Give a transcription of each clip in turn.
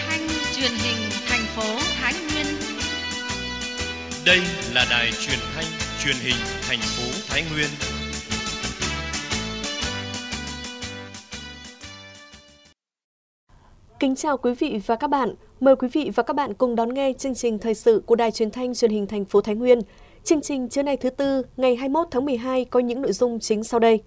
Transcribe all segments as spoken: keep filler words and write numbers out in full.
thanh truyền hình thành phố Thái Nguyên. Đây là đài truyền thanh truyền hình thành phố Thái Nguyên. Kính chào quý vị và các bạn. Mời quý vị và các bạn cùng đón nghe chương trình thời sự của đài truyền thanh truyền hình thành phố Thái Nguyên. Chương trình trưa nay thứ tư, ngày hai mươi mốt tháng mười hai có những nội dung chính sau đây.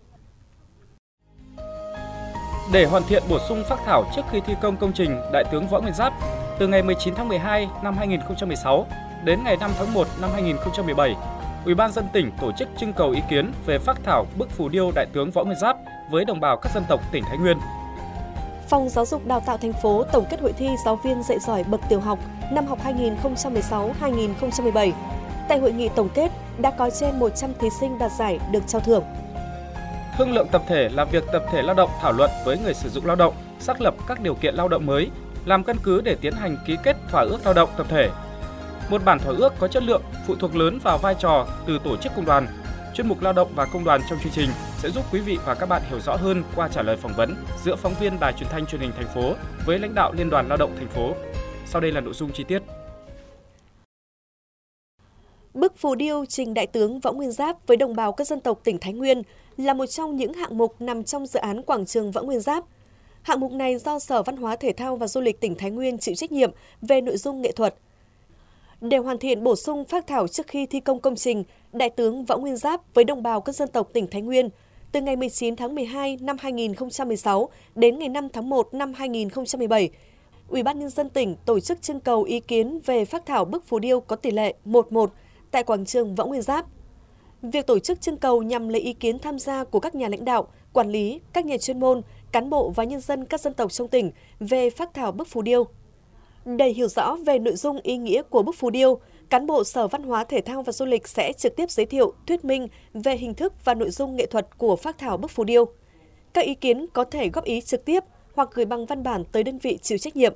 Để hoàn thiện bổ sung phác thảo trước khi thi công công trình, Đại tướng Võ Nguyên Giáp, từ ngày mười chín tháng mười hai năm hai nghìn không trăm mười sáu đến ngày năm tháng một năm hai nghìn không trăm mười bảy, Ủy ban nhân dân tỉnh tổ chức trưng cầu ý kiến về phác thảo bức phù điêu Đại tướng Võ Nguyên Giáp với đồng bào các dân tộc tỉnh Thái Nguyên. Phòng Giáo dục Đào tạo thành phố tổng kết hội thi giáo viên dạy giỏi bậc tiểu học năm học hai nghìn không trăm mười sáu hai nghìn không trăm mười bảy. Tại hội nghị tổng kết đã có trên một trăm thí sinh đạt giải được trao thưởng. Thương lượng tập thể là việc tập thể lao động thảo luận với người sử dụng lao động, xác lập các điều kiện lao động mới, làm căn cứ để tiến hành ký kết thỏa ước lao động tập thể. Một bản thỏa ước có chất lượng phụ thuộc lớn vào vai trò từ tổ chức công đoàn. Chuyên mục lao động và công đoàn trong chương trình sẽ giúp quý vị và các bạn hiểu rõ hơn qua trả lời phỏng vấn giữa phóng viên Đài Truyền thanh Truyền hình thành phố với lãnh đạo Liên đoàn Lao động thành phố. Sau đây là nội dung chi tiết. Bức phù điêu trình Đại tướng Võ Nguyên Giáp với đồng bào các dân tộc tỉnh Thái Nguyên là một trong những hạng mục nằm trong dự án quảng trường Võ Nguyên Giáp. Hạng mục này do Sở Văn hóa Thể thao và Du lịch tỉnh Thái Nguyên chịu trách nhiệm về nội dung nghệ thuật. Để hoàn thiện bổ sung phác thảo trước khi thi công công trình, Đại tướng Võ Nguyên Giáp với đồng bào các dân tộc tỉnh Thái Nguyên từ ngày mười chín tháng mười hai năm hai nghìn không trăm mười sáu đến ngày năm tháng một năm hai nghìn không trăm mười bảy, Ủy ban nhân dân tỉnh tổ chức trưng cầu ý kiến về phác thảo bức phù điêu có tỷ lệ một một tại quảng trường Võ Nguyên Giáp. Việc tổ chức trưng cầu nhằm lấy ý kiến tham gia của các nhà lãnh đạo, quản lý, các nhà chuyên môn, cán bộ và nhân dân các dân tộc trong tỉnh về phác thảo bức phù điêu. Để hiểu rõ về nội dung ý nghĩa của bức phù điêu, cán bộ Sở Văn hóa Thể thao và Du lịch sẽ trực tiếp giới thiệu, thuyết minh về hình thức và nội dung nghệ thuật của phác thảo bức phù điêu. Các ý kiến có thể góp ý trực tiếp hoặc gửi bằng văn bản tới đơn vị chịu trách nhiệm.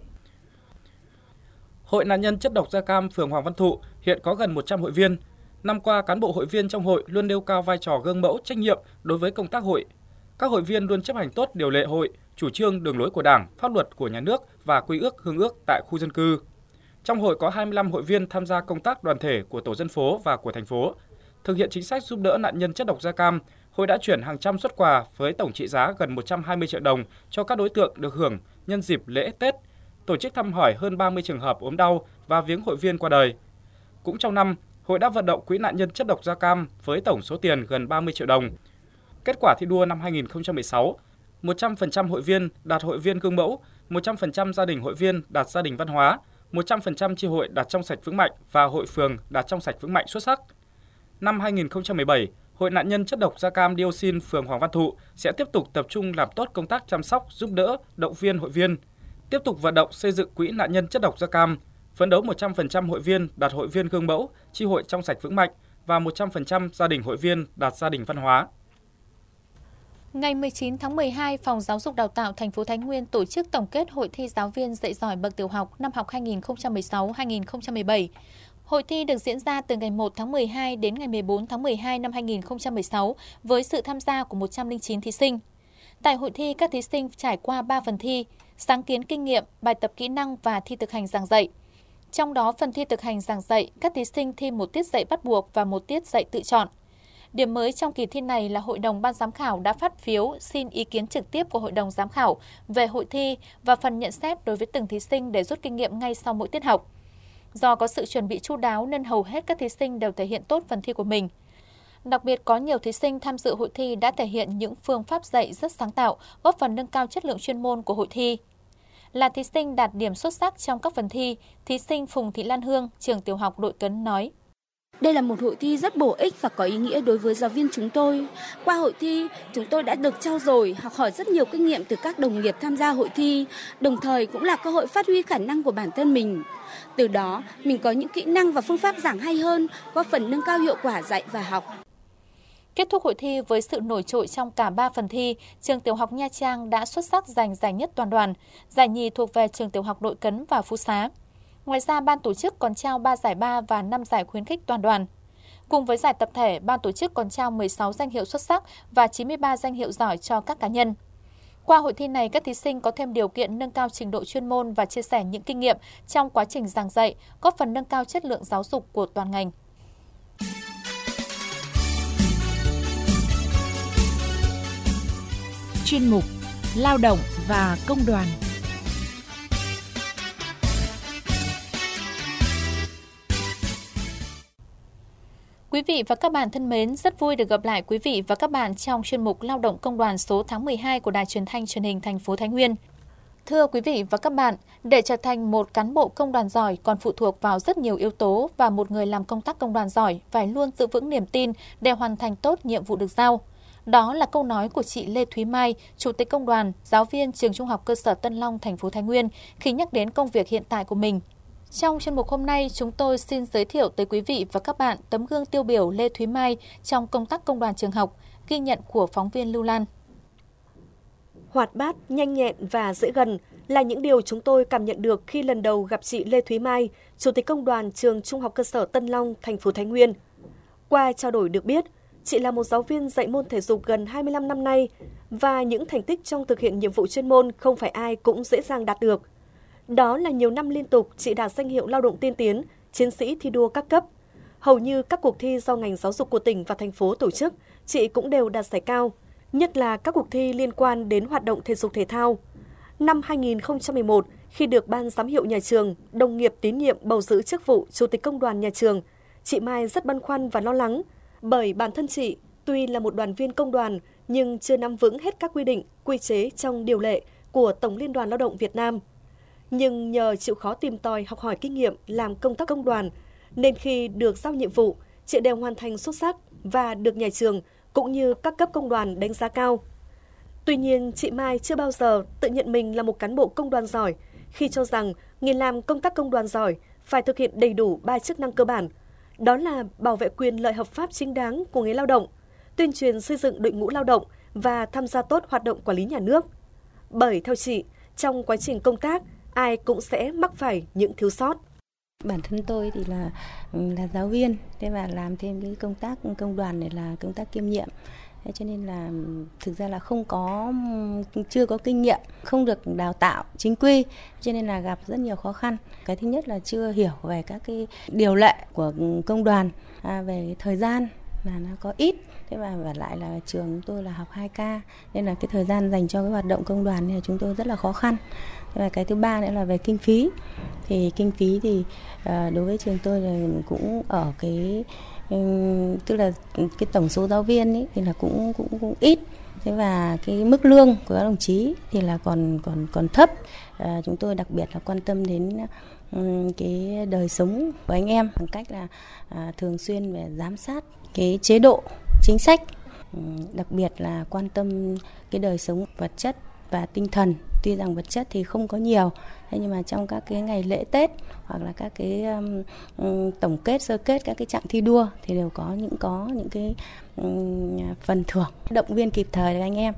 Hội nạn nhân chất độc da cam phường Hoàng Văn Thụ hiện có gần một trăm hội viên. Năm qua, cán bộ hội viên trong hội luôn nêu cao vai trò gương mẫu, trách nhiệm đối với công tác hội. Các hội viên luôn chấp hành tốt điều lệ hội, chủ trương đường lối của Đảng, pháp luật của nhà nước và quy ước hương ước tại khu dân cư. Trong hội có hai mươi lăm hội viên tham gia công tác đoàn thể của tổ dân phố và của thành phố. Thực hiện chính sách giúp đỡ nạn nhân chất độc da cam, hội đã chuyển hàng trăm suất quà với tổng trị giá gần một trăm hai mươi triệu đồng cho các đối tượng được hưởng nhân dịp lễ Tết, tổ chức thăm hỏi hơn ba mươi trường hợp ốm đau và viếng hội viên qua đời. Cũng trong năm, hội đã vận động quỹ nạn nhân chất độc da cam với tổng số tiền gần ba mươi triệu đồng. Kết quả thi đua năm hai nghìn không trăm mười sáu, một trăm phần trăm hội viên đạt hội viên gương mẫu, một trăm phần trăm gia đình hội viên đạt gia đình văn hóa, một trăm phần trăm chi hội đạt trong sạch vững mạnh và hội phường đạt trong sạch vững mạnh xuất sắc. Năm hai nghìn không trăm mười bảy, Hội nạn nhân chất độc da cam dioxin phường Hoàng Văn Thụ sẽ tiếp tục tập trung làm tốt công tác chăm sóc, giúp đỡ, động viên hội viên, tiếp tục vận động xây dựng quỹ nạn nhân chất độc da cam, phấn đấu một trăm phần trăm hội viên đạt hội viên gương mẫu, chi hội trong sạch vững mạnh và một trăm phần trăm gia đình hội viên đạt gia đình văn hóa. Ngày mười chín tháng mười hai, Phòng Giáo dục Đào tạo thành phố Thái Nguyên tổ chức tổng kết hội thi giáo viên dạy giỏi bậc tiểu học năm học hai nghìn không trăm mười sáu hai nghìn không trăm mười bảy. Hội thi được diễn ra từ ngày một tháng mười hai đến ngày mười bốn tháng mười hai năm hai nghìn không trăm mười sáu với sự tham gia của một trăm lẻ chín thí sinh. Tại hội thi, các thí sinh trải qua ba phần thi: sáng kiến kinh nghiệm, bài tập kỹ năng và thi thực hành giảng dạy. Trong đó, phần thi thực hành giảng dạy, các thí sinh thi một tiết dạy bắt buộc và một tiết dạy tự chọn. Điểm mới trong kỳ thi này là Hội đồng Ban giám khảo đã phát phiếu xin ý kiến trực tiếp của Hội đồng giám khảo về hội thi và phần nhận xét đối với từng thí sinh để rút kinh nghiệm ngay sau mỗi tiết học. Do có sự chuẩn bị chu đáo nên hầu hết các thí sinh đều thể hiện tốt phần thi của mình. Đặc biệt có nhiều thí sinh tham dự hội thi đã thể hiện những phương pháp dạy rất sáng tạo, góp phần nâng cao chất lượng chuyên môn của hội thi. Là thí sinh đạt điểm xuất sắc trong các phần thi, thí sinh Phùng Thị Lan Hương, trường tiểu học Đội Cấn nói: Đây là một hội thi rất bổ ích và có ý nghĩa đối với giáo viên chúng tôi. Qua hội thi, chúng tôi đã được trau dồi, học hỏi rất nhiều kinh nghiệm từ các đồng nghiệp tham gia hội thi, đồng thời cũng là cơ hội phát huy khả năng của bản thân mình. Từ đó, mình có những kỹ năng và phương pháp giảng hay hơn, góp phần nâng cao hiệu quả dạy và học. Kết thúc hội thi với sự nổi trội trong cả ba phần thi, trường tiểu học Nha Trang đã xuất sắc giành giải nhất toàn đoàn, giải nhì thuộc về trường tiểu học Đội Cấn và Phú Xá. Ngoài ra, ban tổ chức còn trao ba giải ba và năm giải khuyến khích toàn đoàn. Cùng với giải tập thể, ban tổ chức còn trao mười sáu danh hiệu xuất sắc và chín mươi ba danh hiệu giỏi cho các cá nhân. Qua hội thi này, các thí sinh có thêm điều kiện nâng cao trình độ chuyên môn và chia sẻ những kinh nghiệm trong quá trình giảng dạy, góp phần nâng cao chất lượng giáo dục của toàn ngành. Chuyên mục Lao động và Công đoàn. Quý vị và các bạn thân mến, rất vui được gặp lại quý vị và các bạn trong chuyên mục Lao động Công đoàn số tháng mười hai của Đài Truyền thanh Truyền hình thành phố Thái Nguyên. Thưa quý vị và các bạn, để trở thành một cán bộ công đoàn giỏi còn phụ thuộc vào rất nhiều yếu tố và một người làm công tác công đoàn giỏi phải luôn giữ vững niềm tin để hoàn thành tốt nhiệm vụ được giao. Đó là câu nói của chị Lê Thúy Mai, Chủ tịch Công đoàn, giáo viên trường Trung học cơ sở Tân Long, thành phố Thái Nguyên khi nhắc đến công việc hiện tại của mình. Trong chuyên mục hôm nay, chúng tôi xin giới thiệu tới quý vị và các bạn tấm gương tiêu biểu Lê Thúy Mai trong công tác công đoàn trường học, ghi nhận của phóng viên Lưu Lan. Hoạt bát, nhanh nhẹn và dễ gần là những điều chúng tôi cảm nhận được khi lần đầu gặp chị Lê Thúy Mai, Chủ tịch Công đoàn trường Trung học cơ sở Tân Long, thành phố Thái Nguyên. Qua trao đổi được biết, chị là một giáo viên dạy môn thể dục gần hai mươi lăm năm nay và những thành tích trong thực hiện nhiệm vụ chuyên môn không phải ai cũng dễ dàng đạt được. Đó là nhiều năm liên tục chị đạt danh hiệu lao động tiên tiến, chiến sĩ thi đua các cấp. Hầu như các cuộc thi do ngành giáo dục của tỉnh và thành phố tổ chức, chị cũng đều đạt giải cao, nhất là các cuộc thi liên quan đến hoạt động thể dục thể thao. Năm hai nghìn không trăm mười một, khi được Ban giám hiệu nhà trường, đồng nghiệp tín nhiệm bầu giữ chức vụ Chủ tịch Công đoàn nhà trường, chị Mai rất băn khoăn và lo lắng, bởi bản thân chị tuy là một đoàn viên công đoàn nhưng chưa nắm vững hết các quy định, quy chế trong điều lệ của Tổng Liên đoàn Lao động Việt Nam. Nhưng nhờ chịu khó tìm tòi học hỏi kinh nghiệm làm công tác công đoàn, nên khi được giao nhiệm vụ, chị đều hoàn thành xuất sắc và được nhà trường cũng như các cấp công đoàn đánh giá cao. Tuy nhiên, chị Mai chưa bao giờ tự nhận mình là một cán bộ công đoàn giỏi, khi cho rằng người làm công tác công đoàn giỏi phải thực hiện đầy đủ ba chức năng cơ bản. Đó là bảo vệ quyền lợi hợp pháp chính đáng của người lao động, tuyên truyền xây dựng đội ngũ lao động và tham gia tốt hoạt động quản lý nhà nước. Bởi theo chị, trong quá trình công tác, ai cũng sẽ mắc phải những thiếu sót. Bản thân tôi thì là là giáo viên, thế và làm thêm cái công tác công đoàn này là công tác kiêm nhiệm. Thế cho nên là thực ra là không có chưa có kinh nghiệm, không được đào tạo chính quy, cho nên là gặp rất nhiều khó khăn. Cái thứ nhất là chưa hiểu về các cái điều lệ của công đoàn, à, về thời gian là nó có ít. Thế và, và lại là trường chúng tôi là học hai ca, nên là cái thời gian dành cho cái hoạt động công đoàn này chúng tôi rất là khó khăn. Và cái thứ ba nữa là về kinh phí. Thì kinh phí thì uh, đối với trường tôi là cũng ở cái um, tức là cái tổng số giáo viên ấy thì là cũng cũng cũng ít. Thế và cái mức lương của các đồng chí thì là còn còn còn thấp. Uh, chúng tôi đặc biệt là quan tâm đến um, cái đời sống của anh em bằng cách là uh, thường xuyên về giám sát cái chế độ chính sách, um, đặc biệt là quan tâm cái đời sống vật chất và tinh thần. Tuy rằng vật chất thì không có nhiều, thế nhưng mà trong các cái ngày lễ Tết hoặc là các cái um, um, tổng kết, sơ kết các cái trạng thi đua thì đều có những có những cái um, phần thưởng, động viên kịp thời để anh em.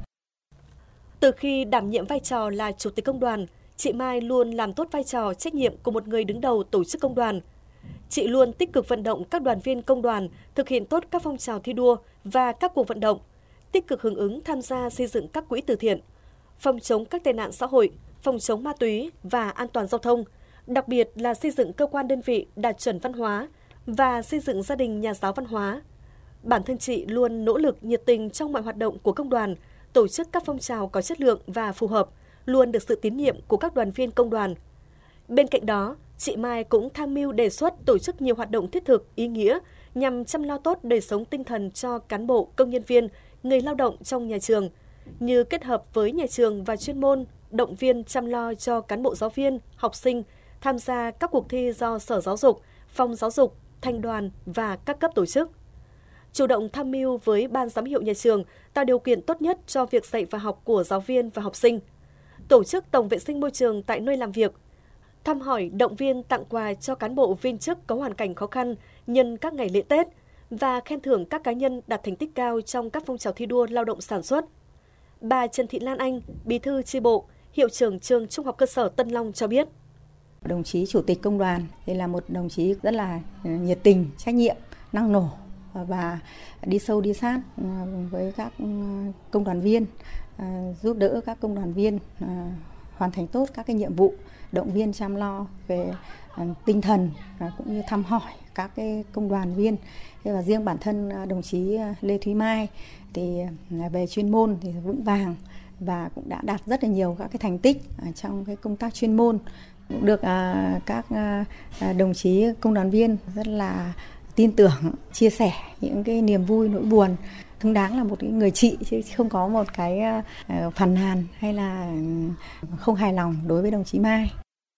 Từ khi đảm nhiệm vai trò là Chủ tịch Công đoàn, chị Mai luôn làm tốt vai trò trách nhiệm của một người đứng đầu tổ chức công đoàn. Chị luôn tích cực vận động các đoàn viên công đoàn thực hiện tốt các phong trào thi đua và các cuộc vận động, tích cực hưởng ứng tham gia xây dựng các quỹ từ thiện, phòng chống các tệ nạn xã hội, phòng chống ma túy và an toàn giao thông, đặc biệt là xây dựng cơ quan đơn vị đạt chuẩn văn hóa và xây dựng gia đình nhà giáo văn hóa. Bản thân chị luôn nỗ lực nhiệt tình trong mọi hoạt động của công đoàn, tổ chức các phong trào có chất lượng và phù hợp, luôn được sự tín nhiệm của các đoàn viên công đoàn. Bên cạnh đó, chị Mai cũng tham mưu đề xuất tổ chức nhiều hoạt động thiết thực, ý nghĩa nhằm chăm lo tốt đời sống tinh thần cho cán bộ, công nhân viên, người lao động trong nhà trường, như kết hợp với nhà trường và chuyên môn, động viên chăm lo cho cán bộ giáo viên, học sinh tham gia các cuộc thi do Sở Giáo dục, Phòng Giáo dục, Thành đoàn và các cấp tổ chức. Chủ động tham mưu với Ban giám hiệu nhà trường tạo điều kiện tốt nhất cho việc dạy và học của giáo viên và học sinh. Tổ chức tổng vệ sinh môi trường tại nơi làm việc. Thăm hỏi, động viên, tặng quà cho cán bộ viên chức có hoàn cảnh khó khăn nhân các ngày lễ Tết và khen thưởng các cá nhân đạt thành tích cao trong các phong trào thi đua lao động sản xuất. Bà Trần Thị Lan Anh, Bí thư chi bộ, hiệu trưởng trường Trung học cơ sở Tân Long cho biết. Đồng chí Chủ tịch Công đoàn thì là một đồng chí rất là nhiệt tình, trách nhiệm, năng nổ và đi sâu đi sát với các công đoàn viên, giúp đỡ các công đoàn viên hoàn thành tốt các cái nhiệm vụ, động viên chăm lo về tinh thần cũng như thăm hỏi các cái công đoàn viên. Và riêng bản thân đồng chí Lê Thúy Mai thì về chuyên môn thì vững vàng và cũng đã đạt rất là nhiều các cái thành tích trong cái công tác chuyên môn, cũng được các đồng chí công đoàn viên rất là tin tưởng, chia sẻ những cái niềm vui nỗi buồn, xứng đáng là một cái người chị chứ không có một cái phàn nàn hay là không hài lòng đối với đồng chí Mai.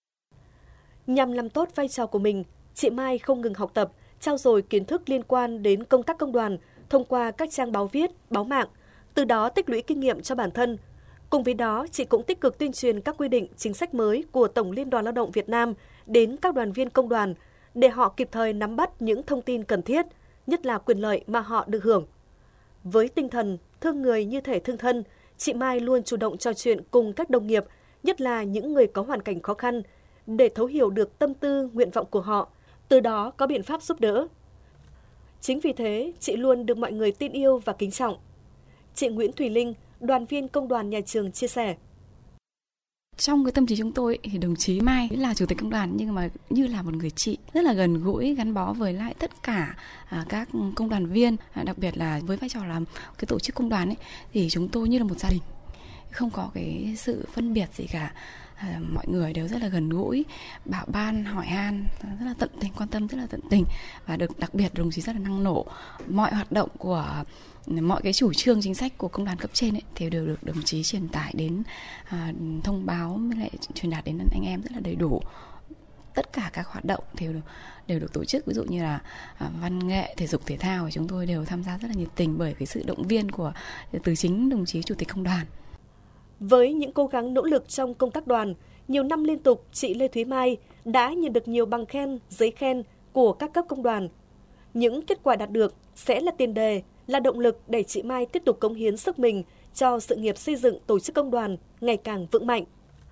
Nhằm làm tốt vai trò của mình, chị Mai không ngừng học tập, trau dồi kiến thức liên quan đến công tác công đoàn thông qua các trang báo viết, báo mạng, từ đó tích lũy kinh nghiệm cho bản thân. Cùng với đó, chị cũng tích cực tuyên truyền các quy định, chính sách mới của Tổng Liên đoàn Lao động Việt Nam đến các đoàn viên công đoàn để họ kịp thời nắm bắt những thông tin cần thiết, nhất là quyền lợi mà họ được hưởng. Với tinh thần thương người như thể thương thân, chị Mai luôn chủ động trò chuyện cùng các đồng nghiệp, nhất là những người có hoàn cảnh khó khăn, để thấu hiểu được tâm tư, nguyện vọng của họ, từ đó có biện pháp giúp đỡ. Chính vì thế, chị luôn được mọi người tin yêu và kính trọng. Chị Nguyễn Thùy Linh, đoàn viên công đoàn nhà trường chia sẻ. Trong cái tâm trí chúng tôi thì đồng chí Mai là chủ tịch công đoàn nhưng mà như là một người chị rất là gần gũi, gắn bó với lại tất cả à, các công đoàn viên, à, đặc biệt là với vai trò làm cái tổ chức công đoàn ấy thì chúng tôi như là một gia đình, không có cái sự phân biệt gì cả. À, mọi người đều rất là gần gũi, bảo ban, hỏi han, rất là tận tình, quan tâm rất là tận tình và được đặc biệt đồng chí rất là năng nổ. Mọi hoạt động của mọi cái chủ trương chính sách của công đoàn cấp trên ấy, thì đều được đồng chí truyền tải đến, à, thông báo với lại truyền đạt đến anh em rất là đầy đủ. Tất cả các hoạt động đều được, đều được tổ chức, ví dụ như là à, văn nghệ, thể dục thể thao, chúng tôi đều tham gia rất là nhiệt tình bởi cái sự động viên của từ chính đồng chí chủ tịch công đoàn. Với những cố gắng nỗ lực trong công tác đoàn, nhiều năm liên tục, chị Lê Thúy Mai đã nhận được nhiều bằng khen, giấy khen của các cấp công đoàn. Những kết quả đạt được sẽ là tiền đề, là động lực để chị Mai tiếp tục cống hiến sức mình cho sự nghiệp xây dựng tổ chức công đoàn ngày càng vững mạnh.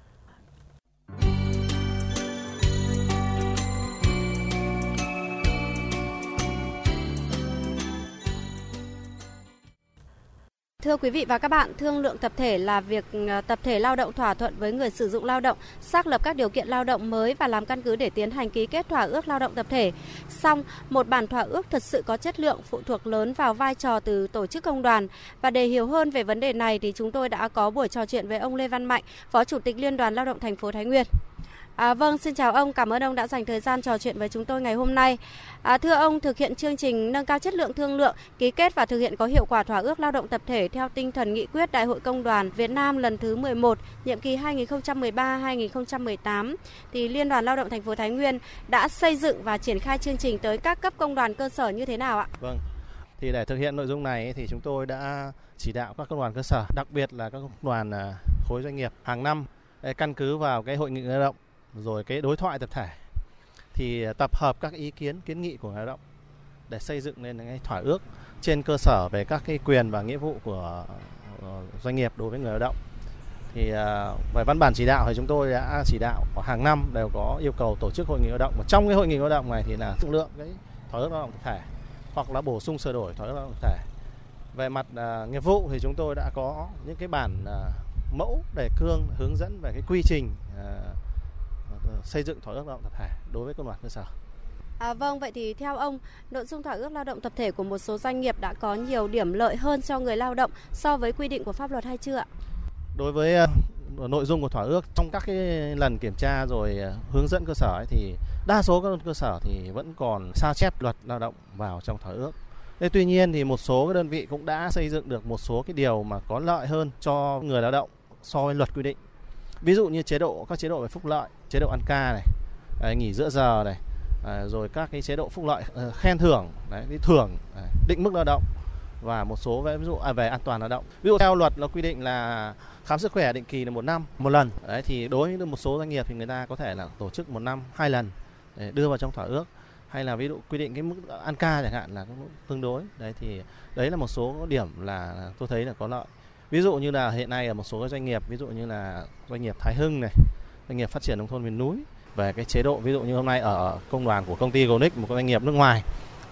Thưa quý vị và các bạn, thương lượng tập thể là việc tập thể lao động thỏa thuận với người sử dụng lao động, xác lập các điều kiện lao động mới và làm căn cứ để tiến hành ký kết thỏa ước lao động tập thể. Song, một bản thỏa ước thật sự có chất lượng phụ thuộc lớn vào vai trò từ tổ chức công đoàn. Và để hiểu hơn về vấn đề này thì chúng tôi đã có buổi trò chuyện với ông Lê Văn Mạnh, Phó Chủ tịch Liên đoàn Lao động thành phố Thái Nguyên. À, vâng, xin chào ông, cảm ơn ông đã dành thời gian trò chuyện với chúng tôi ngày hôm nay. À, thưa ông, thực hiện chương trình nâng cao chất lượng thương lượng, ký kết và thực hiện có hiệu quả thỏa ước lao động tập thể theo tinh thần nghị quyết Đại hội Công đoàn Việt Nam lần thứ mười một, nhiệm kỳ hai nghìn không trăm mười ba đến hai nghìn không trăm mười tám, thì Liên đoàn Lao động thành phố Thái Nguyên đã xây dựng và triển khai chương trình tới các cấp công đoàn cơ sở như thế nào ạ? Vâng, thì để thực hiện nội dung này thì chúng tôi đã chỉ đạo các công đoàn cơ sở, đặc biệt là các công đoàn khối doanh nghiệp hàng năm căn cứ vào cái hội nghị lao động rồi cái đối thoại tập thể thì tập hợp các ý kiến kiến nghị của người lao động để xây dựng nên cái thỏa ước trên cơ sở về các cái quyền và nghĩa vụ của doanh nghiệp đối với người lao động. Thì về văn bản chỉ đạo thì chúng tôi đã chỉ đạo hàng năm đều có yêu cầu tổ chức hội nghị lao động, và trong cái hội nghị lao động này thì là thương lượng cái thỏa ước lao động tập thể hoặc là bổ sung sửa đổi thỏa ước lao động tập thể. Về mặt uh, nghiệp vụ thì chúng tôi đã có những cái bản uh, mẫu đề cương hướng dẫn về cái quy trình uh, xây dựng thỏa ước lao động tập thể đối với công đoàn cơ sở. À, vâng, vậy thì theo ông, nội dung thỏa ước lao động tập thể của một số doanh nghiệp đã có nhiều điểm lợi hơn cho người lao động so với quy định của pháp luật hay chưa ạ? Đối với uh, nội dung của thỏa ước trong các cái lần kiểm tra rồi uh, hướng dẫn cơ sở ấy, thì đa số các cơ sở thì vẫn còn sao chép luật lao động vào trong thỏa ước. Thế tuy nhiên thì một số cái đơn vị cũng đã xây dựng được một số cái điều mà có lợi hơn cho người lao động so với luật quy định. Ví dụ như chế độ, các chế độ về phúc lợi, chế độ ăn ca này, đấy, nghỉ giữa giờ này, à, rồi các cái chế độ phúc lợi uh, khen thưởng, đấy, cái thưởng, đấy, định mức lao động và một số về ví dụ à, về an toàn lao động. Ví dụ theo luật nó quy định là khám sức khỏe định kỳ là một năm một lần. Đấy, thì đối với một số doanh nghiệp thì người ta có thể là tổ chức một năm hai lần để đưa vào trong thỏa ước. Hay là ví dụ quy định cái mức ăn ca chẳng hạn là cái mức tương đối. Đấy thì đấy là một số điểm là tôi thấy là có lợi. Ví dụ như là hiện nay ở một số doanh nghiệp, ví dụ như là doanh nghiệp Thái Hưng này, doanh nghiệp phát triển nông thôn miền núi, về cái chế độ ví dụ như hôm nay ở công đoàn của công ty Gonic, một doanh nghiệp nước ngoài,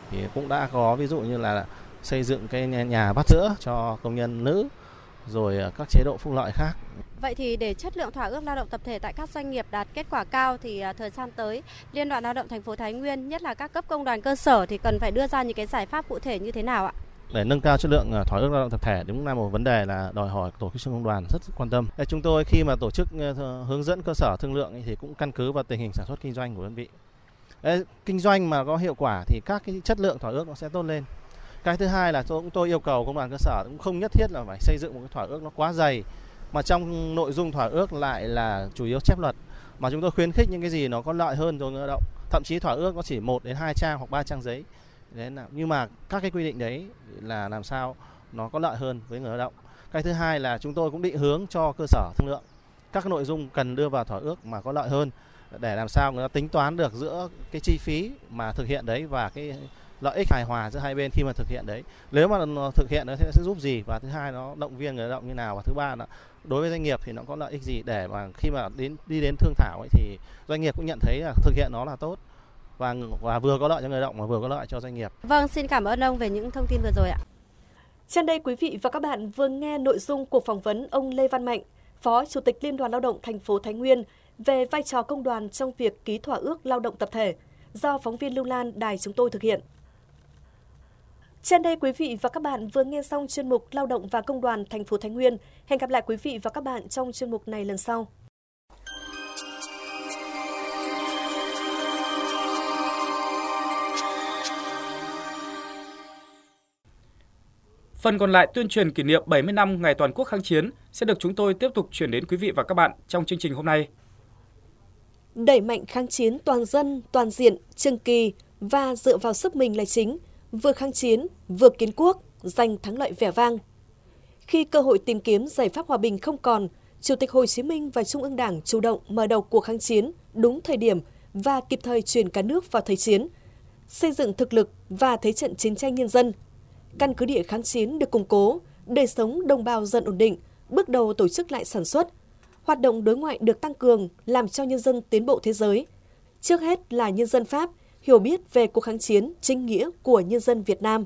thì cũng đã có ví dụ như là xây dựng cái nhà bát sữa cho công nhân nữ, rồi các chế độ phúc lợi khác. Vậy thì để chất lượng thỏa ước lao động tập thể tại các doanh nghiệp đạt kết quả cao thì thời gian tới, Liên đoàn Lao động thành phố Thái Nguyên, nhất là các cấp công đoàn cơ sở thì cần phải đưa ra những cái giải pháp cụ thể như thế nào ạ? Để nâng cao chất lượng thỏa ước lao động tập thể đúng là một vấn đề là đòi hỏi tổ chức công đoàn rất quan tâm. Chúng tôi khi mà tổ chức hướng dẫn cơ sở thương lượng thì cũng căn cứ vào tình hình sản xuất kinh doanh của đơn vị. Kinh doanh mà có hiệu quả thì các cái chất lượng thỏa ước nó sẽ tốt lên. Cái thứ hai là tôi, tôi yêu cầu công đoàn cơ sở cũng không nhất thiết là phải xây dựng một cái thỏa ước nó quá dày, mà trong nội dung thỏa ước lại là chủ yếu chép luật, mà chúng tôi khuyến khích những cái gì nó có lợi hơn cho người lao động. Thậm chí thỏa ước nó chỉ một đến hai trang hoặc ba trang giấy. Đấy là, nhưng mà các cái quy định đấy là làm sao nó có lợi hơn với người lao động. Cái thứ hai là chúng tôi cũng định hướng cho cơ sở thương lượng các cái nội dung cần đưa vào thỏa ước mà có lợi hơn, để làm sao người ta tính toán được giữa cái chi phí mà thực hiện đấy và cái lợi ích hài hòa giữa hai bên khi mà thực hiện đấy. Nếu mà nó thực hiện nó sẽ giúp gì, và thứ hai nó động viên người lao động như nào, và thứ ba là đối với doanh nghiệp thì nó có lợi ích gì, để mà khi mà đến đi đến thương thảo ấy thì doanh nghiệp cũng nhận thấy là thực hiện nó là tốt và và vừa có lợi cho người lao động mà vừa có lợi cho doanh nghiệp. Vâng, xin cảm ơn ông về những thông tin vừa rồi ạ. Trên đây quý vị và các bạn vừa nghe nội dung cuộc phỏng vấn ông Lê Văn Mạnh, Phó Chủ tịch Liên đoàn Lao động thành phố Thái Nguyên về vai trò công đoàn trong việc ký thỏa ước lao động tập thể, do phóng viên Lưu Lan đài chúng tôi thực hiện. Trên đây quý vị và các bạn vừa nghe xong chuyên mục Lao động và Công đoàn thành phố Thái Nguyên. Hẹn gặp lại quý vị và các bạn trong chuyên mục này lần sau. Phần còn lại tuyên truyền kỷ niệm bảy mươi năm Ngày Toàn quốc kháng chiến sẽ được chúng tôi tiếp tục chuyển đến quý vị và các bạn trong chương trình hôm nay. Đẩy mạnh kháng chiến toàn dân, toàn diện, trường kỳ và dựa vào sức mình là chính, vừa kháng chiến, vừa kiến quốc, giành thắng lợi vẻ vang. Khi cơ hội tìm kiếm giải pháp hòa bình không còn, Chủ tịch Hồ Chí Minh và Trung ương Đảng chủ động mở đầu cuộc kháng chiến đúng thời điểm và kịp thời chuyển cả nước vào thời chiến, xây dựng thực lực và thế trận chiến tranh nhân dân. Căn cứ địa kháng chiến được củng cố, đời sống đồng bào dần ổn định, bước đầu tổ chức lại sản xuất. Hoạt động đối ngoại được tăng cường, làm cho nhân dân tiến bộ thế giới. Trước hết là nhân dân Pháp hiểu biết về cuộc kháng chiến chính nghĩa của nhân dân Việt Nam.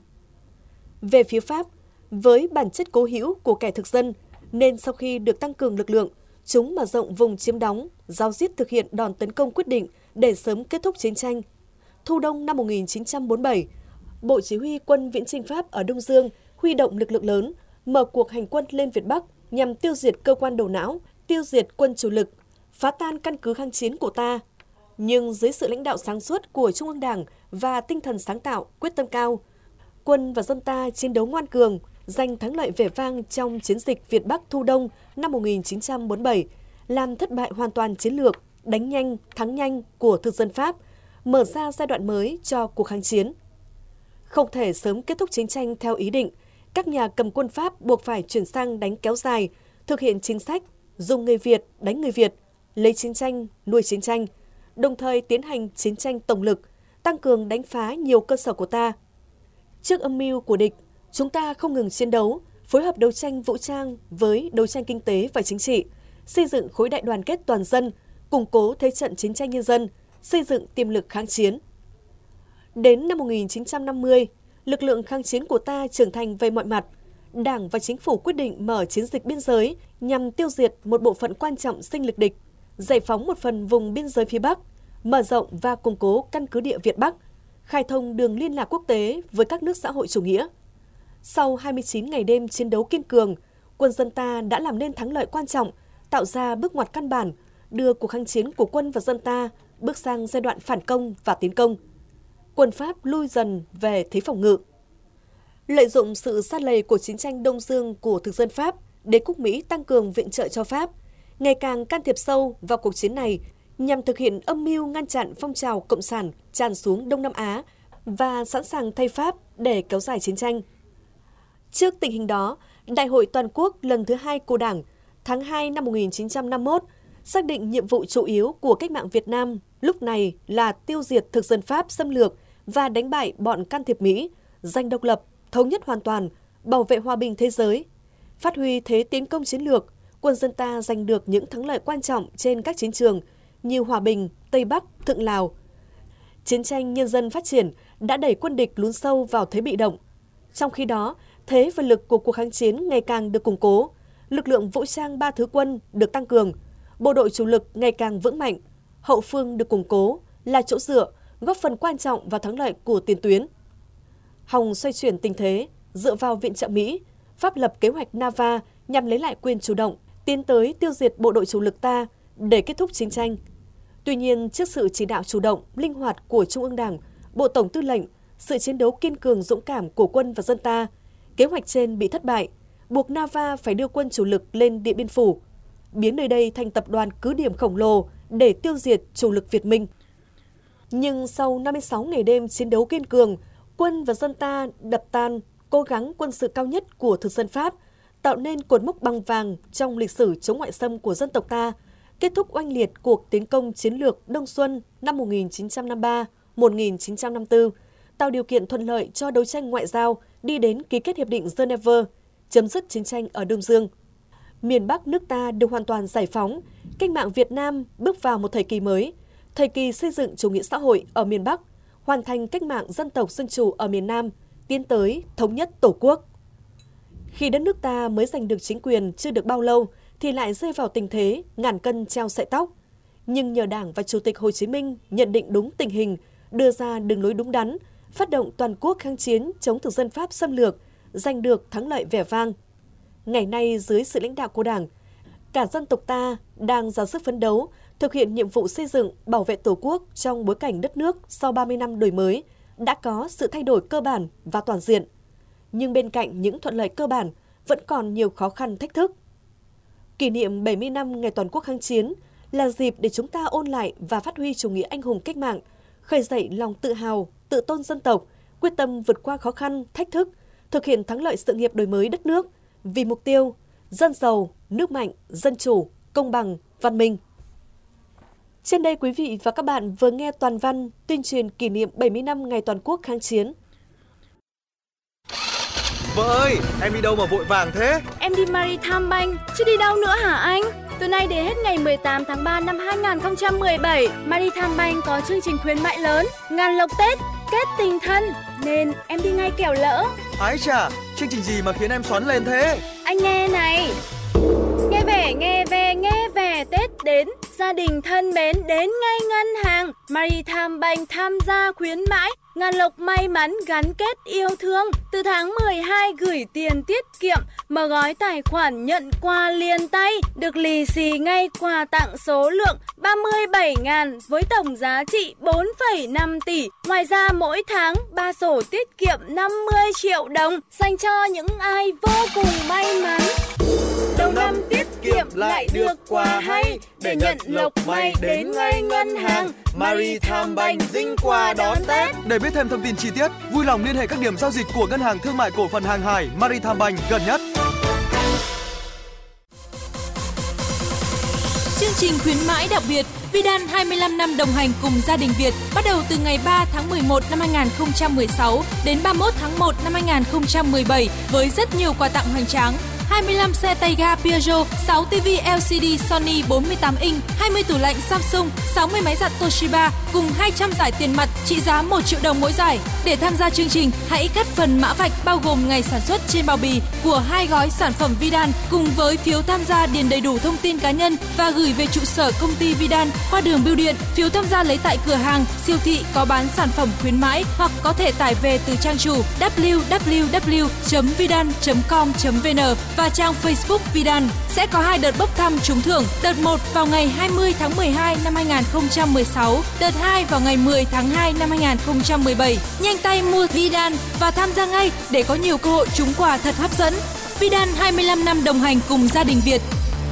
Về phía Pháp, với bản chất cố hữu của kẻ thực dân, nên sau khi được tăng cường lực lượng, chúng mở rộng vùng chiếm đóng, ráo riết thực hiện đòn tấn công quyết định để sớm kết thúc chiến tranh. Thu đông năm một nghìn chín trăm bốn mươi bảy, Bộ Chỉ huy quân viễn chinh Pháp ở Đông Dương huy động lực lượng lớn, mở cuộc hành quân lên Việt Bắc nhằm tiêu diệt cơ quan đầu não, tiêu diệt quân chủ lực, phá tan căn cứ kháng chiến của ta. Nhưng dưới sự lãnh đạo sáng suốt của Trung ương Đảng và tinh thần sáng tạo, quyết tâm cao, quân và dân ta chiến đấu ngoan cường, giành thắng lợi vẻ vang trong chiến dịch Việt Bắc Thu Đông năm một nghìn chín trăm bốn mươi bảy, làm thất bại hoàn toàn chiến lược đánh nhanh, thắng nhanh của thực dân Pháp, mở ra giai đoạn mới cho cuộc kháng chiến. Không thể sớm kết thúc chiến tranh theo ý định, các nhà cầm quân Pháp buộc phải chuyển sang đánh kéo dài, thực hiện chính sách dùng người Việt đánh người Việt, lấy chiến tranh nuôi chiến tranh, đồng thời tiến hành chiến tranh tổng lực, tăng cường đánh phá nhiều cơ sở của ta. Trước âm mưu của địch, chúng ta không ngừng chiến đấu, phối hợp đấu tranh vũ trang với đấu tranh kinh tế và chính trị, xây dựng khối đại đoàn kết toàn dân, củng cố thế trận chiến tranh nhân dân, xây dựng tiềm lực kháng chiến. Đến năm một nghìn chín trăm năm mươi, lực lượng kháng chiến của ta trưởng thành về mọi mặt. Đảng và Chính phủ quyết định mở chiến dịch biên giới nhằm tiêu diệt một bộ phận quan trọng sinh lực địch, giải phóng một phần vùng biên giới phía Bắc, mở rộng và củng cố căn cứ địa Việt Bắc, khai thông đường liên lạc quốc tế với các nước xã hội chủ nghĩa. Sau hai mươi chín ngày đêm chiến đấu kiên cường, quân dân ta đã làm nên thắng lợi quan trọng, tạo ra bước ngoặt căn bản, đưa cuộc kháng chiến của quân và dân ta bước sang giai đoạn phản công và tiến công. Quân Pháp lui dần về thế phòng ngự. Lợi dụng sự sa lầy của chiến tranh Đông Dương của thực dân Pháp, đế quốc Mỹ tăng cường viện trợ cho Pháp, ngày càng can thiệp sâu vào cuộc chiến này nhằm thực hiện âm mưu ngăn chặn phong trào cộng sản tràn xuống Đông Nam Á và sẵn sàng thay Pháp để kéo dài chiến tranh. Trước tình hình đó, Đại hội Toàn quốc lần thứ hai của Đảng tháng hai năm một nghìn chín trăm năm mươi mốt xác định nhiệm vụ chủ yếu của cách mạng Việt Nam lúc này là tiêu diệt thực dân Pháp xâm lược và đánh bại bọn can thiệp Mỹ, giành độc lập, thống nhất hoàn toàn, bảo vệ hòa bình thế giới. Phát huy thế tiến công chiến lược, quân dân ta giành được những thắng lợi quan trọng trên các chiến trường như Hòa Bình, Tây Bắc, Thượng Lào. Chiến tranh nhân dân phát triển đã đẩy quân địch lún sâu vào thế bị động. Trong khi đó, thế và lực của cuộc kháng chiến ngày càng được củng cố, lực lượng vũ trang ba thứ quân được tăng cường, bộ đội chủ lực ngày càng vững mạnh, hậu phương được củng cố, là chỗ dựa, góp phần quan trọng vào thắng lợi của tiền tuyến. Hòng xoay chuyển tình thế, dựa vào viện trợ Mỹ, Pháp lập kế hoạch Nava nhằm lấy lại quyền chủ động, tiến tới tiêu diệt bộ đội chủ lực ta để kết thúc chiến tranh. Tuy nhiên, trước sự chỉ đạo chủ động, linh hoạt của Trung ương Đảng, Bộ Tổng Tư lệnh, sự chiến đấu kiên cường dũng cảm của quân và dân ta, kế hoạch trên bị thất bại, buộc Nava phải đưa quân chủ lực lên Điện Biên Phủ, biến nơi đây thành tập đoàn cứ điểm khổng lồ để tiêu diệt chủ lực Việt Minh. Nhưng sau năm mươi sáu ngày đêm chiến đấu kiên cường, quân và dân ta đập tan cố gắng quân sự cao nhất của thực dân Pháp, tạo nên cột mốc bằng vàng trong lịch sử chống ngoại xâm của dân tộc ta, kết thúc oanh liệt cuộc tiến công chiến lược Đông Xuân năm một nghìn chín trăm năm mươi ba đến một nghìn chín trăm năm mươi tư, tạo điều kiện thuận lợi cho đấu tranh ngoại giao đi đến ký kết Hiệp định Geneva, chấm dứt chiến tranh ở Đông Dương. Miền Bắc nước ta được hoàn toàn giải phóng, cách mạng Việt Nam bước vào một thời kỳ mới, thời kỳ xây dựng chủ nghĩa xã hội ở miền Bắc, hoàn thành cách mạng dân tộc dân chủ ở miền Nam, tiến tới thống nhất Tổ quốc. Khi đất nước ta mới giành được chính quyền chưa được bao lâu thì lại rơi vào tình thế ngàn cân treo sợi tóc. Nhưng nhờ Đảng và Chủ tịch Hồ Chí Minh nhận định đúng tình hình, đưa ra đường lối đúng đắn, phát động toàn quốc kháng chiến chống thực dân Pháp xâm lược, giành được thắng lợi vẻ vang. Ngày nay dưới sự lãnh đạo của Đảng, cả dân tộc ta đang ra sức phấn đấu, thực hiện nhiệm vụ xây dựng, bảo vệ Tổ quốc trong bối cảnh đất nước sau ba mươi năm đổi mới, đã có sự thay đổi cơ bản và toàn diện. Nhưng bên cạnh những thuận lợi cơ bản, vẫn còn nhiều khó khăn thách thức. Kỷ niệm bảy mươi năm Ngày Toàn quốc kháng chiến là dịp để chúng ta ôn lại và phát huy chủ nghĩa anh hùng cách mạng, khơi dậy lòng tự hào, tự tôn dân tộc, quyết tâm vượt qua khó khăn, thách thức, thực hiện thắng lợi sự nghiệp đổi mới đất nước vì mục tiêu dân giàu, nước mạnh, dân chủ, công bằng, văn minh. Trên đây quý vị và các bạn vừa nghe toàn văn tuyên truyền kỷ niệm bảy mươi năm Ngày Toàn quốc kháng chiến. Vợ ơi, em đi đâu mà vội vàng thế? Em đi Maritime Bank, chứ đi đâu nữa hả anh? Từ nay đến hết ngày mười tám tháng ba năm hai nghìn không trăm mười bảy, Maritime Bank có chương trình khuyến mại lớn, ngàn lộc Tết, kết tình thân, nên em đi ngay kẻo lỡ. Ái chà, chương trình gì mà khiến em xoắn lên thế? Anh nghe này. Nghe về, nghe về, nghe về, Tết đến, gia đình thân mến đến ngay ngân hàng. Maritime Bank tham gia khuyến mãi, ngàn lộc may mắn gắn kết yêu thương. Từ tháng mười hai gửi tiền tiết kiệm, mở gói tài khoản nhận quà liền tay, được lì xì ngay quà tặng số lượng ba mươi bảy nghìn với tổng giá trị bốn phẩy năm tỷ. Ngoài ra mỗi tháng ba sổ tiết kiệm năm mươi triệu đồng dành cho những ai vô cùng may mắn. Đầu năm tiết kiệm lại được quà hay, để nhận lộc may đến ngay ngân hàng. Maritime Bank dinh quà đón Tết. Để biết thêm thông tin chi tiết, vui lòng liên hệ các điểm giao dịch của Ngân hàng Thương mại Cổ phần Hàng hải Maritime Bank gần nhất. Chương trình khuyến mãi đặc biệt Vidal hai mươi lăm năm đồng hành cùng gia đình Việt bắt đầu từ ngày ba tháng mười một năm hai nghìn không trăm mười sáu đến ba mươi mốt tháng một năm hai nghìn không trăm mười bảy với rất nhiều quà tặng hoành tráng. hai mươi lăm xe tay ga Piaggio, sáu ti vi lờ xê đê Sony bốn mươi tám inch, hai mươi tủ lạnh Samsung, sáu mươi máy giặt Toshiba cùng hai trăm giải tiền mặt trị giá một triệu đồng mỗi giải. Để tham gia chương trình, hãy cắt phần mã vạch bao gồm ngày sản xuất trên bao bì của hai gói sản phẩm Vidal cùng với phiếu tham gia điền đầy đủ thông tin cá nhân và gửi về trụ sở công ty Vidal qua đường bưu điện. Phiếu tham gia lấy tại cửa hàng, siêu thị có bán sản phẩm khuyến mãi hoặc có thể tải về từ trang chủ w w w chấm vidal chấm com chấm v n và trang Facebook Vidal. Sẽ có hai đợt bốc thăm trúng thưởng, đợt một vào ngày hai mươi tháng mười hai năm hai nghìn không trăm mười sáu, đợt hai vào ngày mười tháng hai năm hai nghìn không trăm mười bảy. Nhanh tay mua Vidal và tham gia ngay để có nhiều cơ hội trúng quà thật hấp dẫn. Vidal hai mươi lăm năm đồng hành cùng gia đình Việt.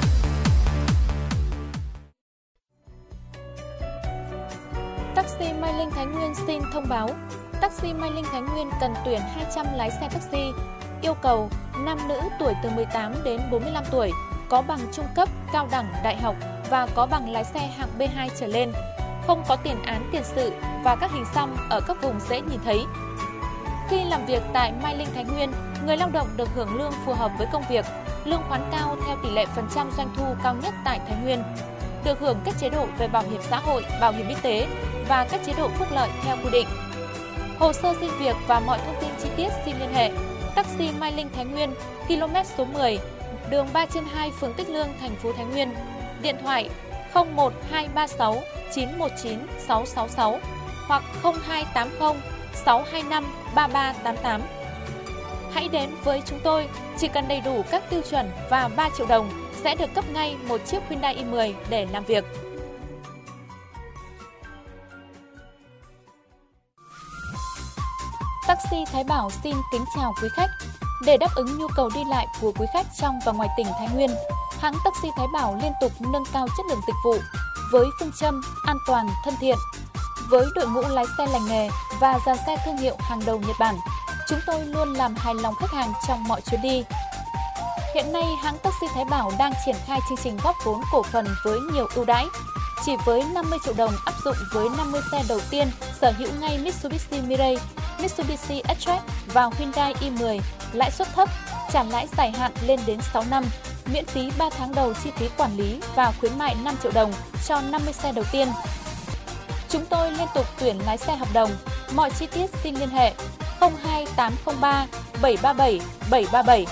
Taxi Mai Linh Thái Nguyên xin thông báo. Taxi Mai Linh Thái Nguyên cần tuyển hai trăm lái xe taxi. Yêu cầu nam nữ tuổi từ mười tám đến bốn mươi lăm tuổi, có bằng trung cấp, cao đẳng, đại học và có bằng lái xe hạng B hai trở lên, không có tiền án tiền sự và các hình xăm ở các vùng dễ nhìn thấy. Khi làm việc tại Mai Linh Thái Nguyên, người lao động được hưởng lương phù hợp với công việc, lương khoán cao theo tỷ lệ phần trăm doanh thu cao nhất tại Thái Nguyên, được hưởng các chế độ về bảo hiểm xã hội, bảo hiểm y tế, và các chế độ phúc lợi theo quy định. Hồ sơ xin việc và mọi thông tin chi tiết xin liên hệ Taxi Mai Linh Thái Nguyên, ki lô mét số mười, đường ba trên hai, phường Tích Lương, thành phố Thái Nguyên. Điện thoại không một hai ba sáu chín một chín sáu sáu sáu hoặc không hai tám không sáu hai năm ba ba tám tám. Hãy đến với chúng tôi, chỉ cần đầy đủ các tiêu chuẩn và ba triệu đồng sẽ được cấp ngay một chiếc Hyundai i mười để làm việc. Taxi Thái Bảo xin kính chào quý khách. Để đáp ứng nhu cầu đi lại của quý khách trong và ngoài tỉnh Thái Nguyên, hãng Taxi Thái Bảo liên tục nâng cao chất lượng dịch vụ với phương châm an toàn, thân thiện. Với đội ngũ lái xe lành nghề và dàn xe thương hiệu hàng đầu Nhật Bản, chúng tôi luôn làm hài lòng khách hàng trong mọi chuyến đi. Hiện nay, hãng Taxi Thái Bảo đang triển khai chương trình góp vốn cổ phần với nhiều ưu đãi. Chỉ với năm mươi triệu đồng áp dụng với năm mươi xe đầu tiên sở hữu ngay Mitsubishi Mirage, Mitsubishi X-Track và Hyundai i mười, lãi suất thấp, trả lãi dài hạn lên đến sáu năm, miễn phí ba tháng đầu chi phí quản lý và khuyến mại năm triệu đồng cho năm mươi xe đầu tiên. Chúng tôi liên tục tuyển lái xe hợp đồng. Mọi chi tiết xin liên hệ không hai tám không ba bảy ba bảy bảy ba bảy.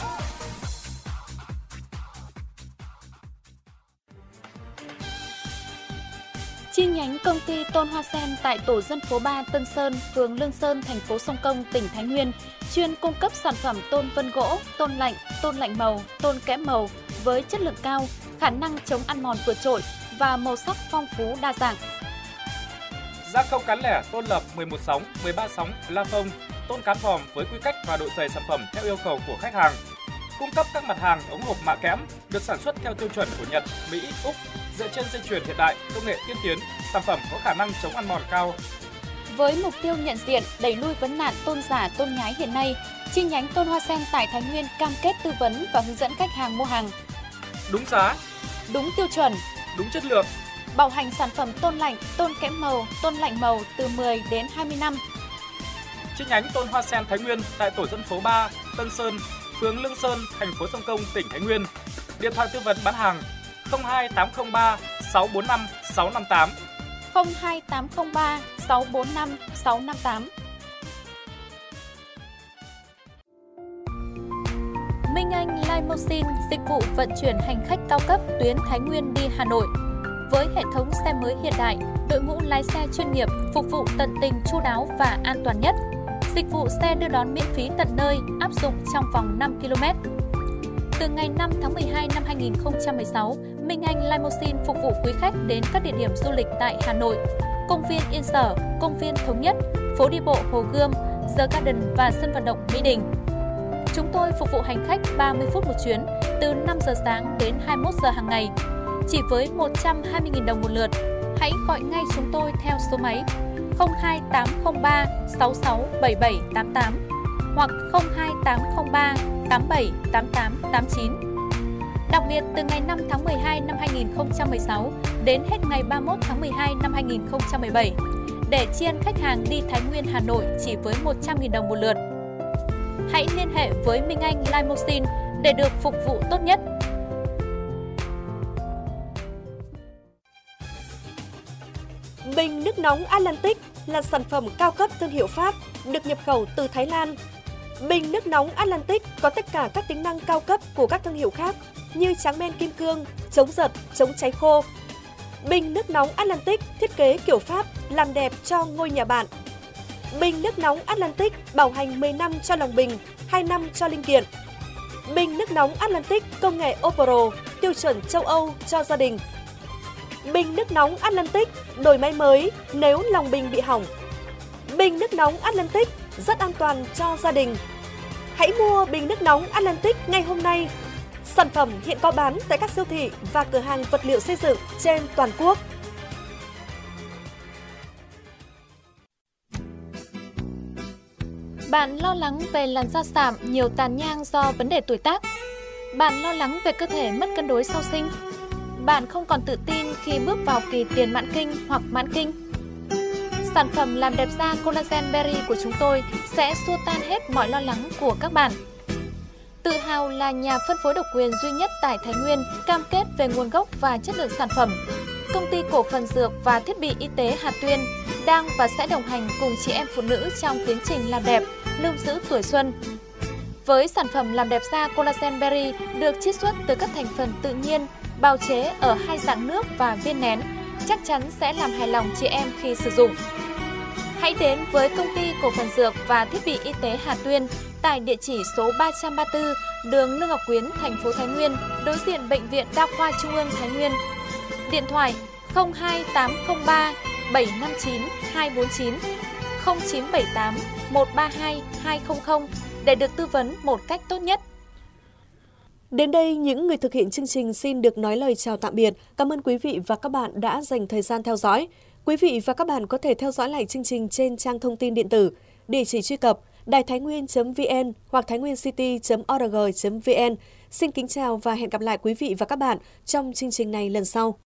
Chi nhánh công ty Tôn Hoa Sen tại tổ dân phố ba Tân Sơn, phường Lương Sơn, thành phố Sông Công, tỉnh Thái Nguyên, chuyên cung cấp sản phẩm tôn vân gỗ, tôn lạnh, tôn lạnh màu, tôn kẽm màu với chất lượng cao, khả năng chống ăn mòn vượt trội và màu sắc phong phú đa dạng. Gia công cán lẻ tôn lập mười một sóng, mười ba sóng, la phông, tôn cán vòm với quy cách và độ dày sản phẩm theo yêu cầu của khách hàng. Cung cấp các mặt hàng ống hộp mạ kẽm được sản xuất theo tiêu chuẩn của Nhật, Mỹ, Úc, dựa trên dây chuyền hiện đại, công nghệ tiên tiến, sản phẩm có khả năng chống ăn mòn cao. Với mục tiêu nhận diện, đẩy lui vấn nạn tôn giả, tôn nhái hiện nay, chi nhánh Tôn Hoa Sen tại Thái Nguyên cam kết tư vấn và hướng dẫn khách hàng mua hàng đúng giá, đúng tiêu chuẩn, đúng chất lượng, bảo hành sản phẩm tôn lạnh, tôn kẽm màu, tôn lạnh màu từ mười đến hai mươi năm. Chi nhánh Tôn Hoa Sen Thái Nguyên tại tổ dân phố ba, Tân Sơn, phường Lương Sơn, thành phố Sông Công, tỉnh Thái Nguyên. Điện thoại tư vấn bán hàng không hai tám không ba sáu bốn năm sáu năm tám, không hai tám không ba sáu bốn năm sáu năm tám. Minh Anh Limousine, dịch vụ vận chuyển hành khách cao cấp tuyến Thái Nguyên đi Hà Nội. Với hệ thống xe mới hiện đại, đội ngũ lái xe chuyên nghiệp, phục vụ tận tình, chu đáo và an toàn nhất. Dịch vụ xe đưa đón miễn phí tận nơi, áp dụng trong vòng năm ki lô mét. Từ ngày năm tháng mười hai năm hai nghìn không trăm mười sáu, Minh Anh Limousine phục vụ quý khách đến các địa điểm du lịch tại Hà Nội, công viên Yên Sở, công viên Thống Nhất, phố đi bộ Hồ Gươm, The Garden và sân vận động Mỹ Đình. Chúng tôi phục vụ hành khách ba mươi phút một chuyến, từ năm giờ sáng đến hai mươi mốt giờ hàng ngày, chỉ với một trăm hai mươi nghìn đồng một lượt. Hãy gọi ngay chúng tôi theo số máy không hai tám không ba sáu sáu bảy bảy tám tám hoặc không hai tám không ba tám bảy tám tám tám chín. Đặc biệt, từ ngày năm tháng mười hai năm hai nghìn không trăm mười sáu đến hết ngày ba mươi mốt tháng mười hai năm hai nghìn không trăm mười bảy, để tri ân khách hàng đi Thái Nguyên, Hà Nội chỉ với một trăm nghìn đồng một lượt. Hãy liên hệ với Minh Anh Limousine để được phục vụ tốt nhất. Bình nước nóng Atlantic là sản phẩm cao cấp thương hiệu Pháp, được nhập khẩu từ Thái Lan. Bình nước nóng Atlantic có tất cả các tính năng cao cấp của các thương hiệu khác như tráng men kim cương, chống giật, chống cháy khô. Bình nước nóng Atlantic thiết kế kiểu Pháp, làm đẹp cho ngôi nhà bạn. Bình nước nóng Atlantic bảo hành mười năm cho lòng bình, hai năm cho linh kiện. Bình nước nóng Atlantic công nghệ Opro, tiêu chuẩn châu Âu cho gia đình. Bình nước nóng Atlantic đổi máy mới nếu lòng bình bị hỏng. Bình nước nóng Atlantic rất an toàn cho gia đình. Hãy mua bình nước nóng Atlantic ngay hôm nay. Sản phẩm hiện có bán tại các siêu thị và cửa hàng vật liệu xây dựng trên toàn quốc. Bạn lo lắng về làn da sạm, nhiều tàn nhang do vấn đề tuổi tác. Bạn lo lắng về cơ thể mất cân đối sau sinh. Bạn không còn tự tin khi bước vào kỳ tiền mãn kinh hoặc mãn kinh. Sản phẩm làm đẹp da Collagen Berry của chúng tôi sẽ xua tan hết mọi lo lắng của các bạn. Tự hào là nhà phân phối độc quyền duy nhất tại Thái Nguyên, cam kết về nguồn gốc và chất lượng sản phẩm. Công ty cổ phần dược và thiết bị y tế Hà Tuyên đang và sẽ đồng hành cùng chị em phụ nữ trong tiến trình làm đẹp, lưu giữ tuổi xuân. Với sản phẩm làm đẹp da Collagen Berry được chiết xuất từ các thành phần tự nhiên, bào chế ở hai dạng nước và viên nén, chắc chắn sẽ làm hài lòng chị em khi sử dụng. Hãy đến với Công ty cổ phần dược và thiết bị y tế Hà Tuyên tại địa chỉ số ba trăm ba mươi tư đường Lương Ngọc Quyến, thành phố Thái Nguyên, đối diện Bệnh viện Đa khoa Trung ương Thái Nguyên. Điện thoại không hai tám không ba bảy năm chín hai bốn chín, không chín bảy tám một ba hai hai không không để được tư vấn một cách tốt nhất. Đến đây, những người thực hiện chương trình xin được nói lời chào tạm biệt. Cảm ơn quý vị và các bạn đã dành thời gian theo dõi. Quý vị và các bạn có thể theo dõi lại chương trình trên trang thông tin điện tử, địa chỉ truy cập đài thái nguyên chấm vn hoặc thái nguyên city chấm org chấm vn. Xin kính chào và hẹn gặp lại quý vị và các bạn trong chương trình này lần sau.